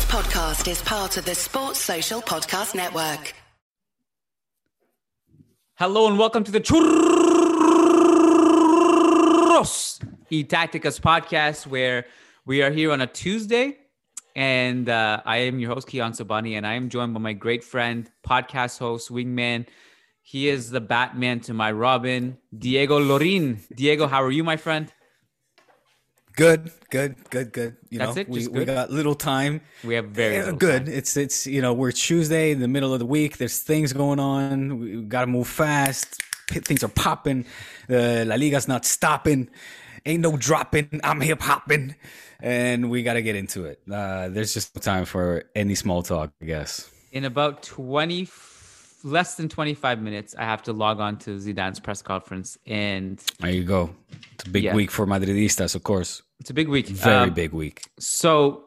podcast is part of the Sports Social Podcast Network. Hello and welcome to the Churros y Tacticas podcast, where we are here on a Tuesday. And I am your host, Kiyan Sobhani, and I am joined by my great friend, podcast host, wingman. He is the Batman to my Robin, Diego Lorin. Diego, how are you, my friend? Good. That's it? We got little time. We have very little good. time. It's we're Tuesday in the middle of the week. There's things going on. We got to move fast. Things are popping. La Liga's not stopping. Ain't no dropping. I'm hip hopping, and we got to get into it. There's just no time for any small talk, I guess. In about less than 25 minutes, I have to log on to Zidane's press conference, and there you go. It's a big week for Madridistas, of course. It's a big week. Very big week. So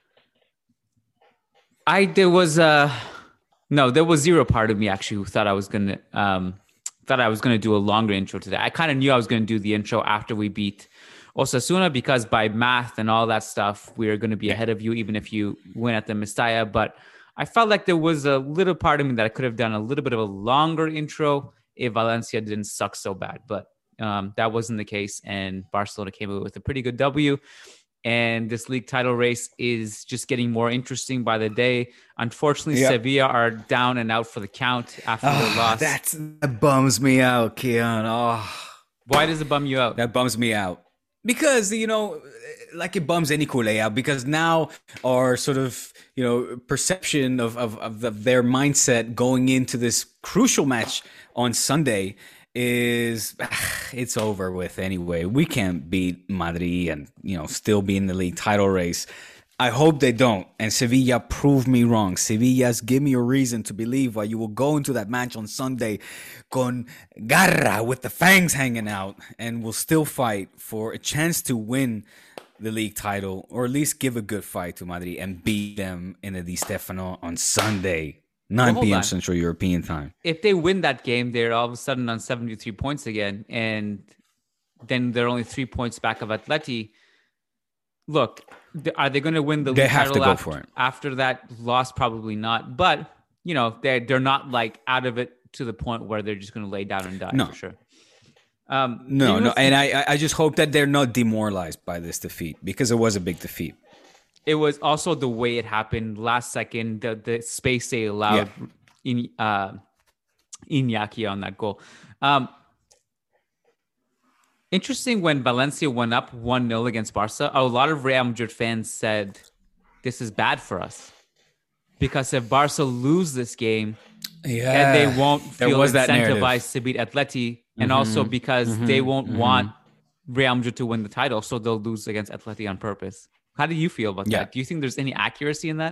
there was zero part of me actually who thought I was gonna do a longer intro today. I kind of knew I was gonna do the intro after we beat Osasuna, because by math and all that stuff, we are going to be ahead of you, even if you win at the Mestalla. But I felt like there was a little part of me that I could have done a little bit of a longer intro if Valencia didn't suck so bad. But that wasn't the case, and Barcelona came away with a pretty good W. And this league title race is just getting more interesting by the day. Unfortunately, Sevilla are down and out for the count after their loss. That bums me out, Kiyan. Why does it bum you out? That bums me out. Because, like it bums any Culé out, because now our sort of, perception of their mindset going into this crucial match on Sunday is it's over with anyway. We can't beat Madrid and, still be in the league title race. I hope they don't. And Sevilla proved me wrong. Sevilla's give me a reason to believe why you will go into that match on Sunday con garra, with the fangs hanging out, and will still fight for a chance to win the league title, or at least give a good fight to Madrid and beat them in the Di Stefano on Sunday, 9 p.m. Central European time. If they win that game, they're all of a sudden on 73 points again, and then they're only 3 points back of Atleti. Look, are they going to win the league title? They have to go for it. After that loss? Probably not. But, they're not like out of it to the point where they're just going to lay down and die, for sure. No. And I just hope that they're not demoralized by this defeat, because it was a big defeat. It was also the way it happened last second, the space they allowed Iñaki on that goal. Interesting, when Valencia went up 1-0 against Barca, a lot of Real Madrid fans said this is bad for us, because if Barca lose this game, and they won't feel incentivized to beat Atleti, and also because they won't want Real Madrid to win the title, so they'll lose against Atleti on purpose. How do you feel about that? Do you think there's any accuracy in that?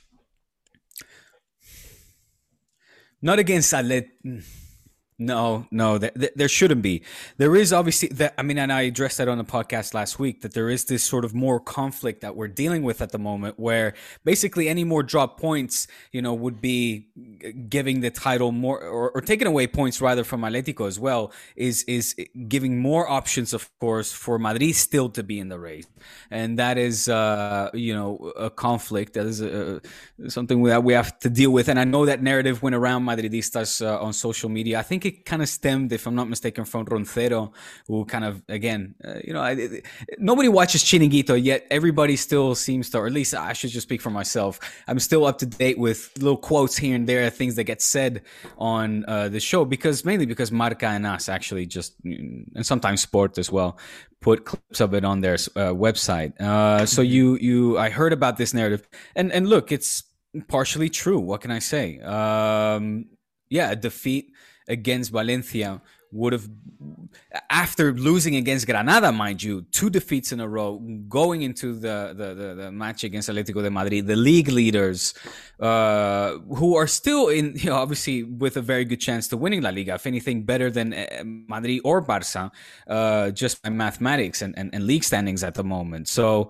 Not against Atleti. No, there shouldn't be. There is obviously and I addressed that on the podcast last week, that there is this sort of more conflict that we're dealing with at the moment, where basically any more drop points, would be giving the title more, or taking away points rather from Atletico as well, is giving more options, of course, for Madrid still to be in the race. And that is, a conflict. That is something that we have to deal with. And I know that narrative went around Madridistas on social media. I think it kind of stemmed, if I'm not mistaken, from Roncero, who kind of, again, nobody watches Chiringuito, yet everybody still seems to, or at least I should just speak for myself, I'm still up to date with little quotes here and there, things that get said on the show, mainly because Marca and us actually just, and sometimes Sport as well, put clips of it on their website. So I heard about this narrative, and look, it's partially true. What can I say? A defeat against Valencia would have, after losing against Granada, mind you, 2 defeats in a row, going into the match against Atletico de Madrid, the league leaders, who are still in, obviously with a very good chance to winning La Liga, if anything better than Madrid or Barca, just by mathematics and league standings at the moment. So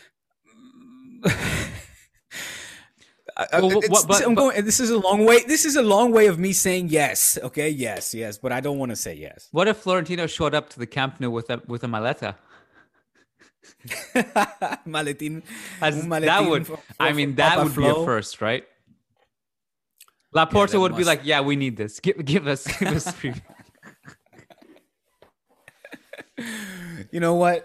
this is a long way. This is a long way of me saying yes. Okay, yes, but I don't want to say yes. What if Florentino showed up to the Camp Nou with a maleta? Maletín. As Un that maletín would, for I mean, that Papa would be a Flo. first, right? Laporta that would be must- like, "Yeah, we need this. Give us free." You know what?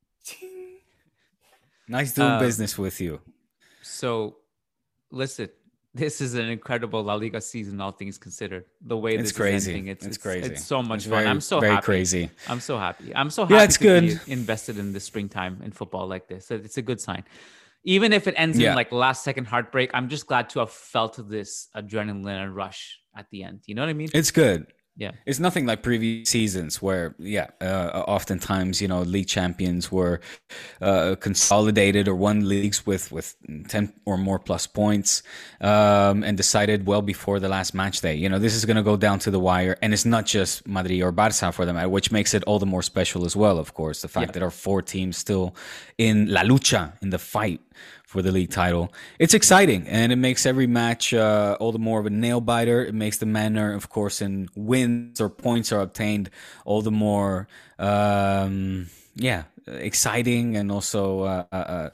Nice doing Um, business with you. So, listen, this is an incredible La Liga season, all things considered. The way It's this crazy. is ending, It's crazy. It's so much It's fun. very- I'm so very happy. crazy. I'm so happy. I'm so Yeah, happy it's to good. be invested in the springtime in football like this. It's a good sign. Even if it ends Yeah. in like last second heartbreak, I'm just glad to have felt this adrenaline rush at the end. You know what I mean? It's good. Yeah. It's nothing like previous seasons where, oftentimes, league champions were consolidated or won leagues with 10 or more plus points and decided well before the last match day. This is going to go down to the wire. And it's not just Madrid or Barça for them, which makes it all the more special as well, of course. The fact that our 4 teams still in la lucha, in the fight for the league title. It's exciting, and it makes every match all the more of a nail-biter. It makes the manner, of course, in wins or points are obtained all the more, exciting, and also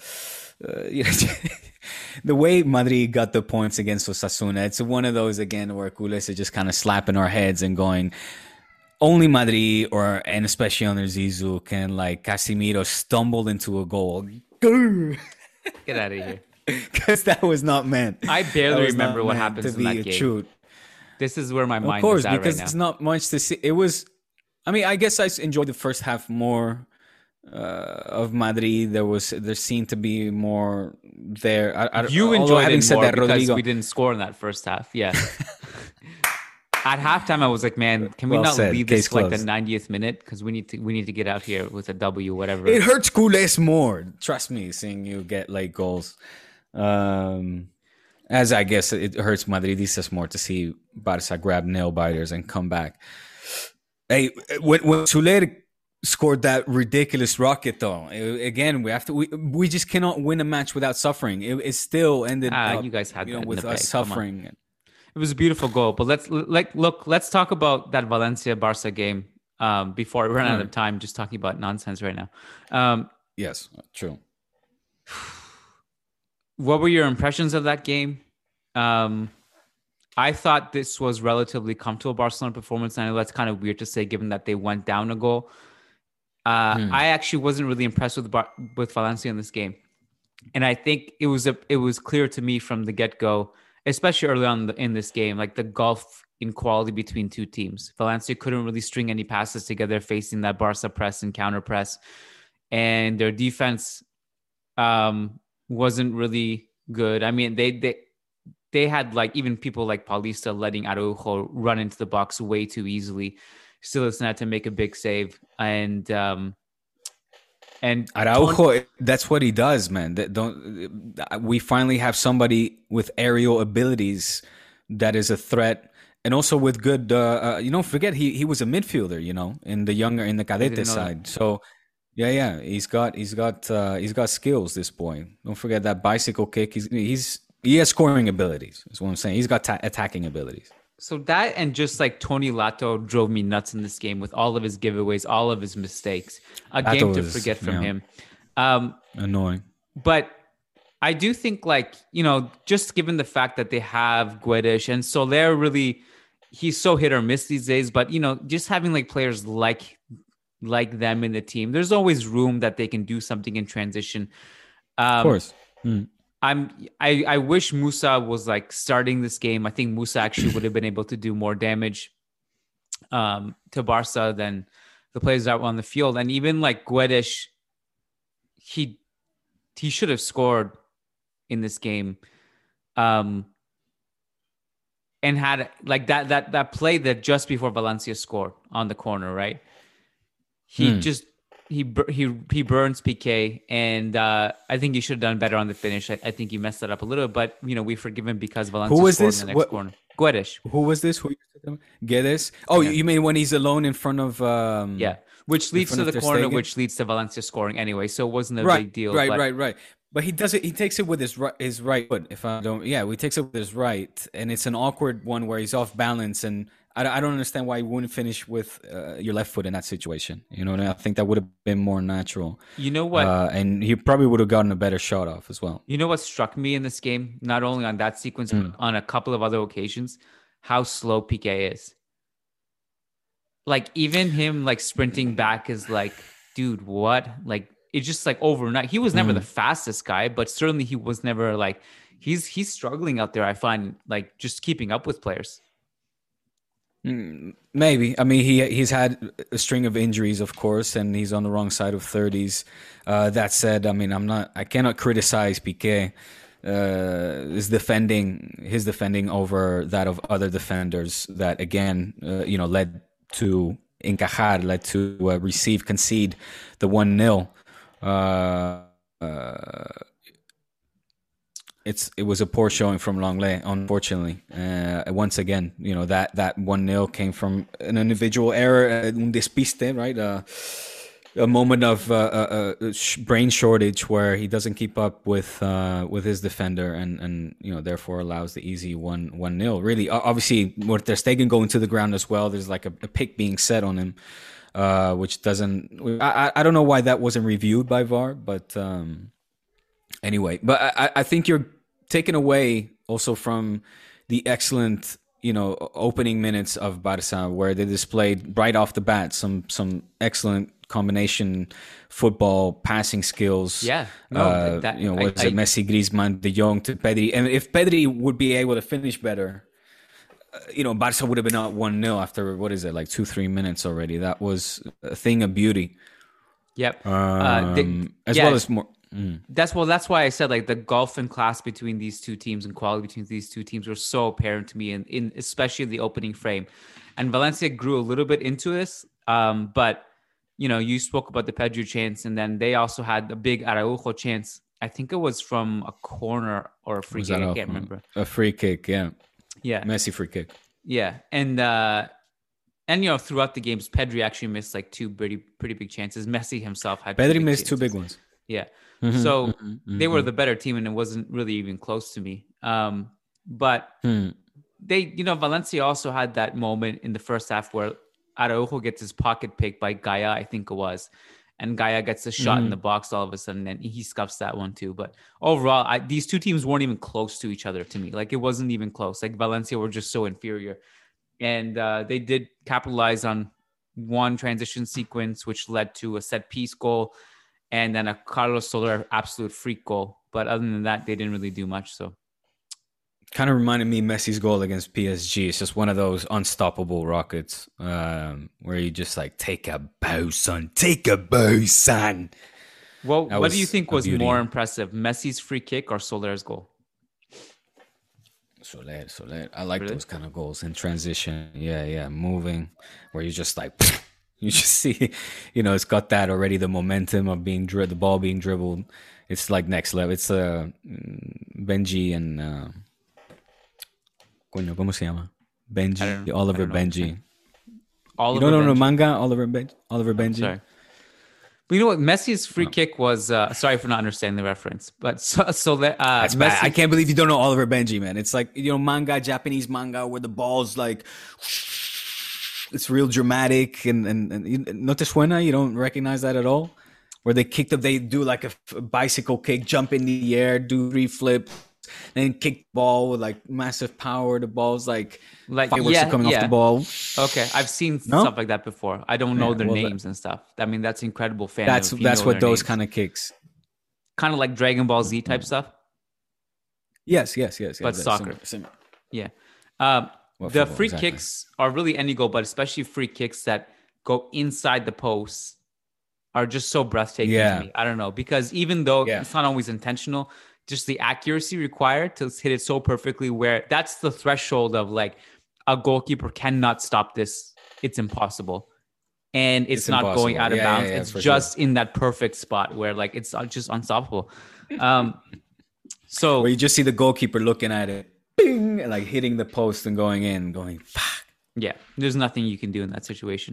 the way Madrid got the points against Osasuna. It's one of those, again, where culés are just kind of slapping our heads and going, only Madrid, and especially under Zizou, can, like, Casemiro stumbled into a goal. Get out of here. Because that was not meant. I barely That was remember not what meant happens to in be that a game. shoot. This is where my Of mind course, is at because right it's now. not much to see. It was, I guess I enjoyed the first half more of Madrid. There seemed to be more there. You although enjoyed having it said more that, because Rodrigo, we didn't score in that first half. Yeah. At halftime, I was like, "Man, can we Well not said. leave Case this for like the closed. 90th minute? Because we need to get out here with a W, whatever." it hurts culés more. Trust me, seeing you get late goals. As I guess it hurts Madridistas more to see Barça grab nail biters and come back. Hey, when Soler scored that ridiculous rocket, though, again we just cannot win a match without suffering. It still ended up, you guys had that in with the us bag. Come on. suffering. It was a beautiful goal, but let's talk about that Valencia Barca game before we run out of time. Just talking about nonsense right now. Yes, true. What were your impressions of that game? I thought this was relatively comfortable Barcelona performance. I know that's kind of weird to say, given that they went down a goal. I actually wasn't really impressed with Valencia in this game, and I think it was clear to me from the get-go, especially early on in this game, like the gulf in quality between two teams. Valencia couldn't really string any passes together facing that Barca press and counter press, and their defense wasn't really good. I mean, they had, like, even people like Paulista letting Araujo run into the box way too easily. Still had to make a big save, and Araujo, that's what he does, man. We finally have somebody with aerial abilities that is a threat, and also with good. Don't forget he was a midfielder, in the cadete side. So yeah, he's got skills. This boy. Don't forget that bicycle kick. He has scoring abilities. That's what I'm saying. He's got attacking abilities. So that, and just like Tony Lato drove me nuts in this game with all of his giveaways, all of his mistakes. A Lato game to forget from him. Annoying. But I do think, like, just given the fact that they have Guedes and Soler, really, he's so hit or miss these days. But, just having like players like them in the team, there's always room that they can do something in transition. Of course. I wish Musa was like starting this game. I think Musa actually would have been able to do more damage to Barca than the players that were on the field. And even like Guedes, he should have scored in this game. And had like that play that just before Valencia scored on the corner, right? He burns Piqué, and I think he should have done better on the finish. I think he messed that up a little, but we forgive him because Valencia scored in the next corner. Guedes. Who was this? Guedes? Oh, yeah. You mean when he's alone in front of? Which leads to the corner, which leads to Valencia scoring anyway. So it wasn't a big deal. Right. But he does it. He takes it with his right foot. If I don't, he takes it with his right, and it's an awkward one where he's off balance, and I don't understand why you wouldn't finish with your left foot in that situation. You know, and I think that would have been more natural. You know what? And he probably would have gotten a better shot off as well. You know what struck me in this game, not only on that sequence, but on a couple of other occasions, how slow PK is. Like even him like sprinting back is like, dude, what? Like it's just like overnight. He was never the fastest guy, but certainly he was never like he's struggling out there. I find like just keeping up with players. Maybe. I mean, he's had a string of injuries, of course, and he's on the wrong side of 30s. That said, I mean, I cannot criticize Piqué. His defending over that of other defenders that again, led to concede the 1-0. It was a poor showing from Lenglet, unfortunately. Once again, that 1-0 came from an individual error, un despiste, right? A moment of brain shortage where he doesn't keep up with his defender and therefore allows the easy 1-0. Really, obviously, with Ter Stegen going to the ground as well, there's like a pick being set on him, which doesn't. I don't know why that wasn't reviewed by VAR, but anyway. But I think you're taken away also from the excellent opening minutes of Barca, where they displayed right off the bat some excellent combination football, passing skills. Yeah, no, Messi, Griezmann, De Jong to Pedri, and if Pedri would be able to finish better, Barca would have been up 1-0 after like 2-3 minutes already. That was a thing of beauty. Yep. Well as more. That's why I said like the gulf in class between these two teams and quality between these two teams were so apparent to me, in especially the opening frame. And Valencia grew a little bit into this, but you spoke about the Pedro chance, and then they also had a big Araujo chance. I think it was from a corner or a free kick. I can't remember. A free kick, yeah. Yeah. Messi free kick. Yeah, and throughout the games, Pedri actually missed like two pretty big chances. Messi himself had Pedri missed two big ones. Yeah. So they were the better team, and it wasn't really even close to me. But they, Valencia also had that moment in the first half where Araujo gets his pocket picked by Gaia, I think it was. And Gaia gets a shot in the box all of a sudden, and he scuffs that one too. But overall, these two teams weren't even close to each other to me. Like, it wasn't even close. Like, Valencia were just so inferior. And they did capitalize on one transition sequence, which led to a set-piece goal, and then a Carlos Soler absolute freak goal. But other than that, they didn't really do much. So, kind of reminded me of Messi's goal against PSG. It's just one of those unstoppable rockets where you just like, take a bow, son. Take a bow, son. Well, what do you think was more impressive, Messi's free kick or Soler's goal? Soler. I like those kind of goals in transition. Yeah. Moving, where you just like, you just see, it's got that already, the momentum of being the ball being dribbled. It's like next level. It's Benji and... ¿Cómo se llama? Benji, Oliver Benji. You don't know manga, Oliver Benji? Sorry. But you know what? Messi's free kick was... sorry for not understanding the reference. But that's Messi, bad. I can't believe you don't know Oliver Benji, man. It's like, manga, Japanese manga, where the ball's like... It's real dramatic. And ¿No te suena? You don't recognize that at all? Where they do like a bicycle kick, jump in the air, do 3 flips. Then kick the ball with like massive power. The ball's like fireworks are coming off the ball. Okay, I've seen stuff like that before. I don't know their names and stuff. I mean, that's incredible fan. That's what those kind of kicks. Kind of like Dragon Ball Z type stuff. Yes. But soccer. Similar. Yeah. The free kicks are really any goal, but especially free kicks that go inside the post are just so breathtaking to me. I don't know, because even though it's not always intentional, just the accuracy required to hit it so perfectly, where that's the threshold of like a goalkeeper cannot stop this. It's impossible. And it's not impossible. Going out of bounds. It's just in that perfect spot where like it's just unstoppable. So where you just see the goalkeeper looking at it, bing, and like hitting the post and going, fuck. Yeah, there's nothing you can do in that situation.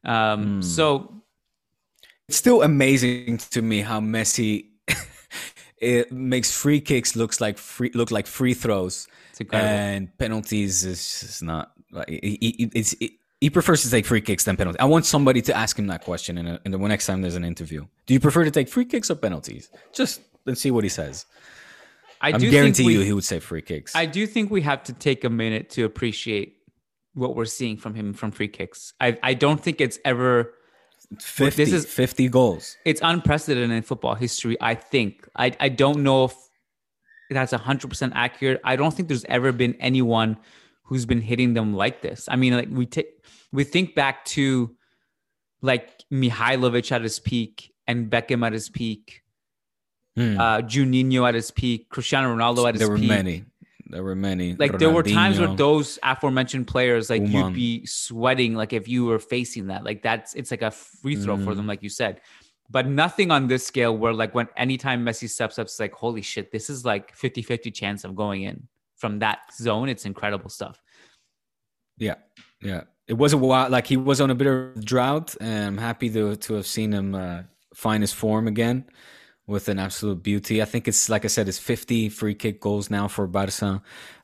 So it's still amazing to me how Messi it makes free kicks look like free throws, incredible. and penalties is just not. He prefers to take free kicks than penalties. I want somebody to ask him that question in the next time there's an interview. Do you prefer to take free kicks or penalties? Just let's see what he says. I guarantee you he would say free kicks. I do think we have to take a minute to appreciate what we're seeing from him from free kicks. I don't think it's ever 50 goals. It's unprecedented in football history, I think. I don't know if that's 100% accurate. I don't think there's ever been anyone who's been hitting them like this. I mean, like we think back to like Mihailovic at his peak and Beckham at his peak, Juninho at his peak, Cristiano Ronaldo at his peak. There were many. Like there were times where those aforementioned players, like you'd be sweating, like if you were facing that, like it's like a free throw for them, like you said. But nothing on this scale where like when anytime Messi steps up, it's like, holy shit, this is like 50-50 chance of going in from that zone. It's incredible stuff. Yeah. It was a while, like he was on a bit of a drought, and I'm happy to have seen him find his form again with an absolute beauty. I think it's, like I said, it's 50 free kick goals now for Barca.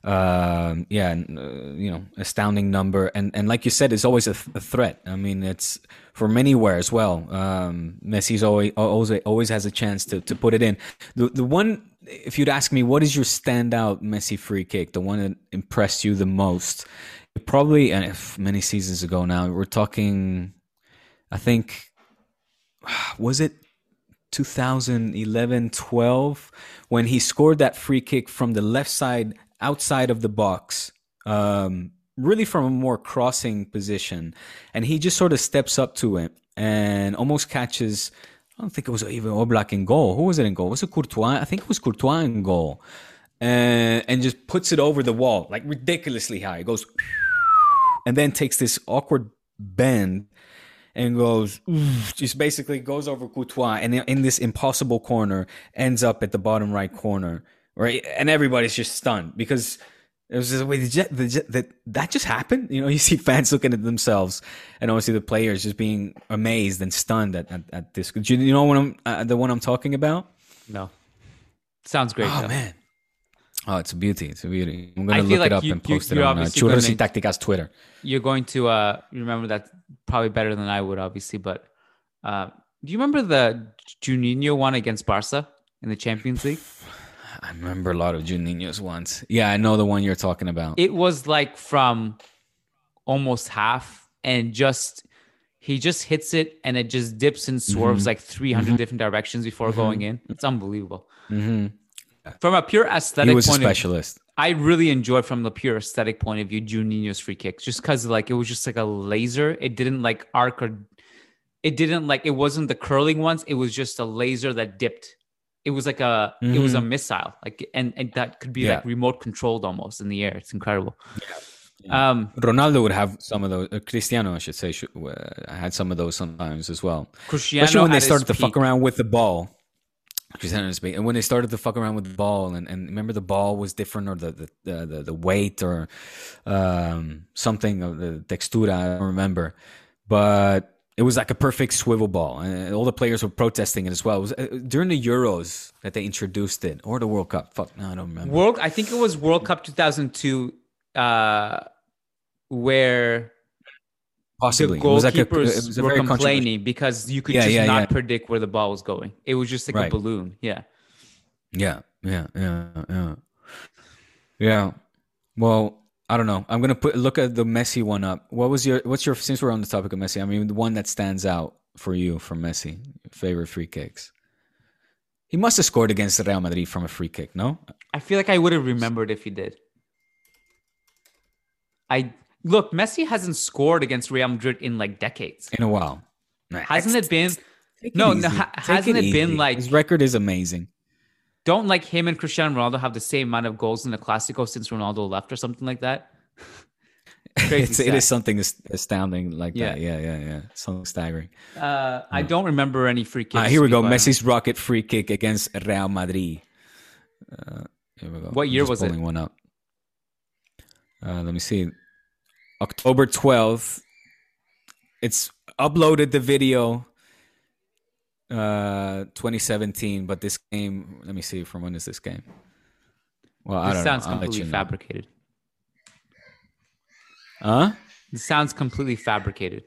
Astounding number. And like you said, it's always a threat. I mean, it's from anywhere as well. Messi's always has a chance to put it in. The one, if you'd ask me, what is your standout Messi free kick, the one that impressed you the most? Probably, many seasons ago now, we're talking, I think, was it 2011-12 when he scored that free kick from the left side outside of the box, really from a more crossing position, and he just sort of steps up to it and almost catches, I don't think it was even Oblak in goal. Who was it in goal? Was it Courtois? I think it was Courtois in goal, and just puts it over the wall like ridiculously high. It goes and then takes this awkward bend and goes, just basically goes over Courtois, and in this impossible corner ends up at the bottom right corner, right? And everybody's just stunned because it was just, wait, that just happened? You know, you see fans looking at themselves, and obviously the players just being amazed and stunned at this. Do you know what the one I'm talking about? No. Sounds great. Oh, though. Man. Oh, it's a beauty. It's a beauty. I'm going to look it up and post it on Churros y Tácticas Twitter. You're going to remember that probably better than I would, obviously. But do you remember the Juninho one against Barca in the Champions League? I remember a lot of Juninho's ones. Yeah, I know the one you're talking about. It was like from almost half, and he just hits it, and it just dips and swerves like 300 different directions before going in. It's unbelievable. From a pure aesthetic he was point a specialist. I really enjoyed from the pure aesthetic point of view Juninho's free kicks, just because like it was just like a laser. It didn't like arc, or it wasn't the curling ones. It was just a laser that dipped. It was like it was a missile, like and that could be like remote controlled almost in the air. It's incredible. Yeah. Ronaldo would have some of those. Cristiano, I should say, had some of those sometimes as well. Cristiano, especially when they started to fuck around with the ball. And when they started to fuck around with the ball, and remember the ball was different, or the weight, or something of the textura, I don't remember, but it was like a perfect swivel ball, and all the players were protesting it as well. It was during the Euros that they introduced it, or the World Cup. Fuck, no, I don't remember. I think it was World Cup 2002, where. Possibly. The goalkeepers were complaining because you could not predict where the ball was going. It was just like a balloon. Yeah. Yeah. Well, I don't know. I'm gonna look at the Messi one up. What's your since we're on the topic of Messi? I mean, the one that stands out for you from Messi, favorite free kicks. He must have scored against Real Madrid from a free kick, no? I feel like I would have remembered if he did. Look, Messi hasn't scored against Real Madrid in like decades. In a while. Hasn't it been? Hasn't it been like... His record is amazing. Don't like him and Cristiano Ronaldo have the same amount of goals in the Clásico since Ronaldo left or something like that? It is something astounding like that. Yeah. Something staggering. I don't remember any free kicks. Here we go. Messi's rocket free kick against Real Madrid. Here we go. What year was it? Pulling one up. Let me see. October 12th. It's uploaded the video 2017, but this game, let me see, from when is this game? Well, I This don't know. sounds I'll let completely you know. fabricated. Huh? This sounds completely fabricated.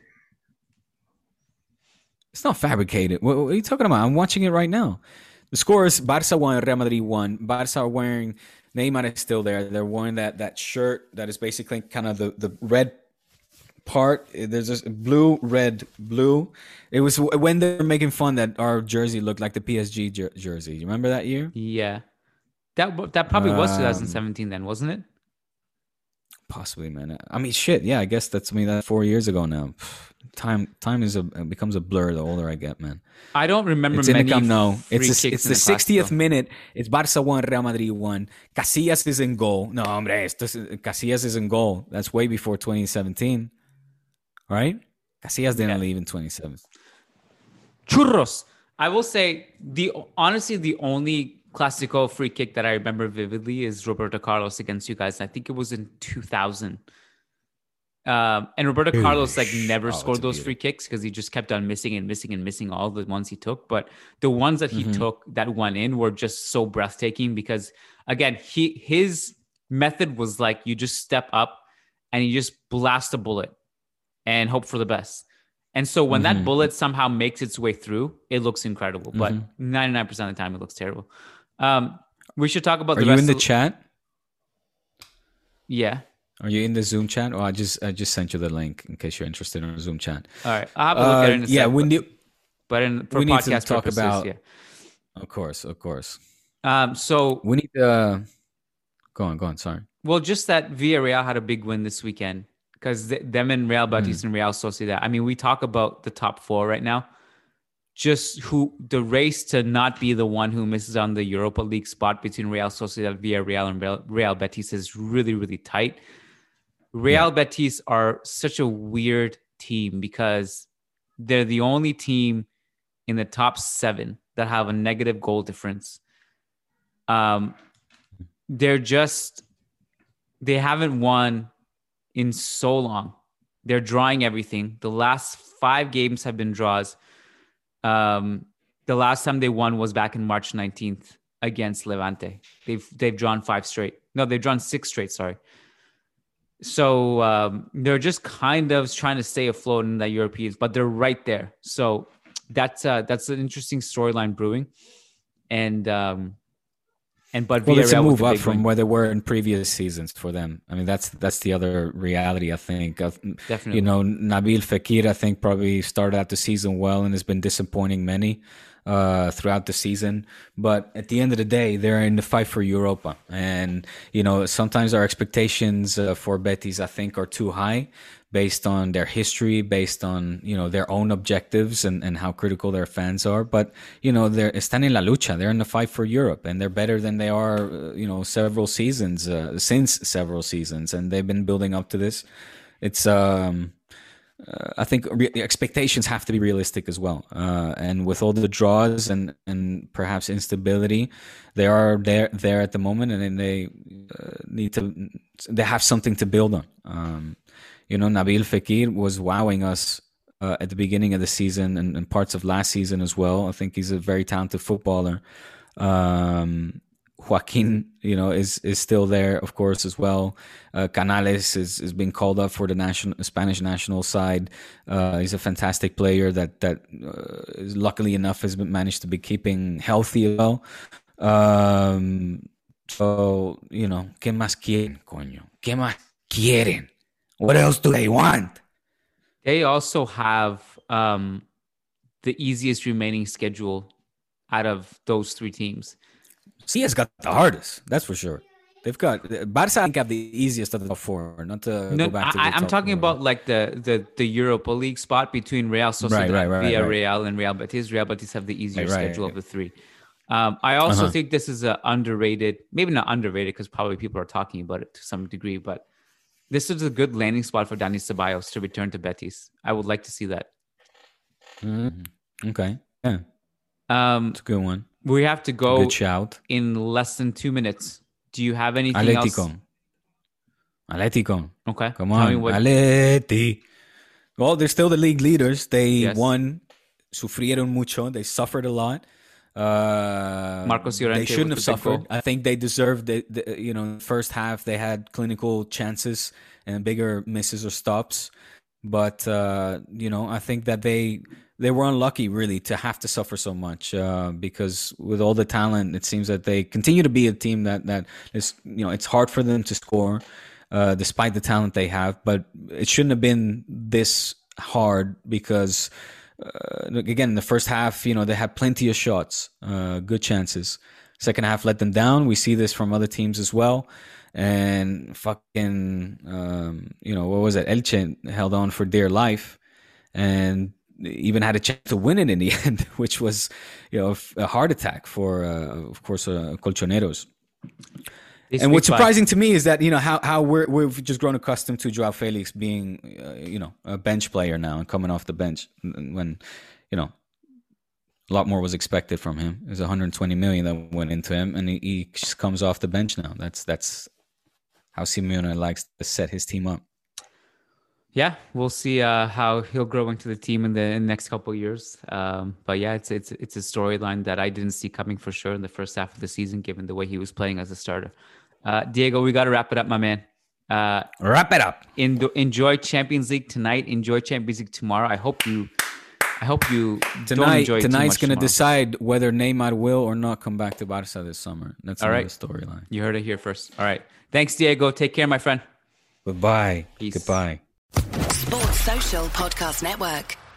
It's not fabricated. What are you talking about? I'm watching it right now. The score is Barca 1, Real Madrid 1. Barca are wearing, Neymar is still there. They're wearing that shirt that is basically kind of the red part. There's this blue, red, blue. It was when they were making fun that our jersey looked like the PSG jersey. You remember that year? Yeah. That probably was Um, 2017 then, wasn't it? Possibly, man. I mean, shit. Yeah, I guess that's that's 4 years ago now. Time becomes a blur the older I get, man. I don't remember It's in the many Camp Nou. free It's kicks the in the 60th Clásico. minute. It's Barca 1, Real Madrid 1. Casillas is in goal. No, hombre, Casillas is in goal. That's way before 2017, right? Casillas didn't leave in 2017. Churros. I will say honestly the only Clásico free kick that I remember vividly is Roberto Carlos against you guys. I think it was in 2000. And Roberto Carlos never scored those free kicks because he just kept on missing and missing and missing all the ones he took. But the ones that he took that went in were just so breathtaking because again, his method was like you just step up and you just blast a bullet and hope for the best. And so when that bullet somehow makes its way through, it looks incredible. But 99% of the time, it looks terrible. We should talk about Are the you rest in the of- chat? Yeah. Are you in the Zoom chat? Oh, I just sent you the link in case you're interested in the Zoom chat. All right. I'll have a look at it in a Yeah, sec, we need for we need to podcast talk purposes, about. yeah. Of course. So, We need to go on. Sorry. well, just that Villarreal had a big win this weekend because them and Real Betis and Real Sociedad. I mean, we talk about the top four right now. Just the race to not be the one who misses on the Europa League spot between Real Sociedad, Villarreal, and Real Betis is really, really tight. Real Betis are such a weird team because they're the only team in the top 7 that have a negative goal difference. They haven't won in so long. They're drawing everything. The last 5 games have been draws. The last time they won was back in March 19th against Levante. They've drawn 5 straight. No, they've drawn 6 straight. Sorry. So they're just kind of trying to stay afloat in the Europeans, but they're right there. So that's an interesting storyline brewing, but Well, Villarreal it's a move with up big from win. where they were in previous seasons for them. I mean, that's the other reality. I think. Definitely. You know, Nabil Fekir, I think probably started out the season well and has been disappointing many throughout the season. But at the end of the day, they're in the fight for Europa, and you know, sometimes our expectations for Betis, I think, are too high based on their history, based on, you know, their own objectives and how critical their fans are. But, you know, están en la lucha. They're in the fight for Europe, and they're better than they are, you know, since several seasons. And they've been building up to this. It's, I think expectations have to be realistic as well. And with all the draws and perhaps instability, they are there at the moment, and then they have something to build on. You know, Nabil Fekir was wowing us at the beginning of the season and parts of last season as well. I think he's a very talented footballer. Joaquin, you know, is still there, of course, as well. Canales is being called up for the Spanish national side. He's a fantastic player that luckily enough has managed to be keeping healthy as well. So, you know, ¿qué más quieren, coño? ¿Qué más quieren? What else do they want? They also have the easiest remaining schedule out of those 3 teams. CS got the hardest, that's for sure. They've got Barca. I think have the easiest of the top 4. Not to go back to the I'm top talking 4. about like the Europa League spot between Real Sociedad, Villarreal, and Real Betis. Real Betis have the easier schedule of the 3. I also think this is a underrated, maybe not underrated because probably people are talking about it to some degree, but this is a good landing spot for Dani Ceballos to return to Betis. I would like to see that. Okay, yeah, it's a good one. We have to go Good shout. in less than 2 minutes. Do you have anything else? Atletico. Okay. Come Tell me on, what. Atleti. Well, they're still the league leaders. They Yes. won sufrieron mucho. They suffered a lot. Marcos Llorente, they shouldn't have suffered. Goal. I think they deserved it. In the first half, they had clinical chances and bigger misses or stops. But, I think that they were unlucky, really, to have to suffer so much because with all the talent, it seems that they continue to be a team that is, it's hard for them to score despite the talent they have. But it shouldn't have been this hard because, again, in the first half, they had plenty of shots, good chances. Second half let them down. We see this from other teams as well. And fucking, what was it? Elche held on for dear life and even had a chance to win it in the end, which was, a heart attack for, of course, Colchoneros. And what's surprising to me is that, how we've just grown accustomed to Joao Felix being, a bench player now and coming off the bench when, a lot more was expected from him. There's 120 million that went into him, and he just comes off the bench now. That's how Simeone likes to set his team up. Yeah, we'll see how he'll grow into the team in the next couple of years. But yeah, it's a storyline that I didn't see coming for sure in the first half of the season, given the way he was playing as a starter. Diego, we got to wrap it up, my man. Wrap it up. Enjoy Champions League tonight. Enjoy Champions League tomorrow. I hope you don't enjoy it tonight's going to tomorrow. decide whether Neymar will or not come back to Barca this summer. That's another storyline. You heard it here first. All right. Thanks, Diego. Take care, my friend. Goodbye. Peace. Goodbye. Sports Social Podcast Network.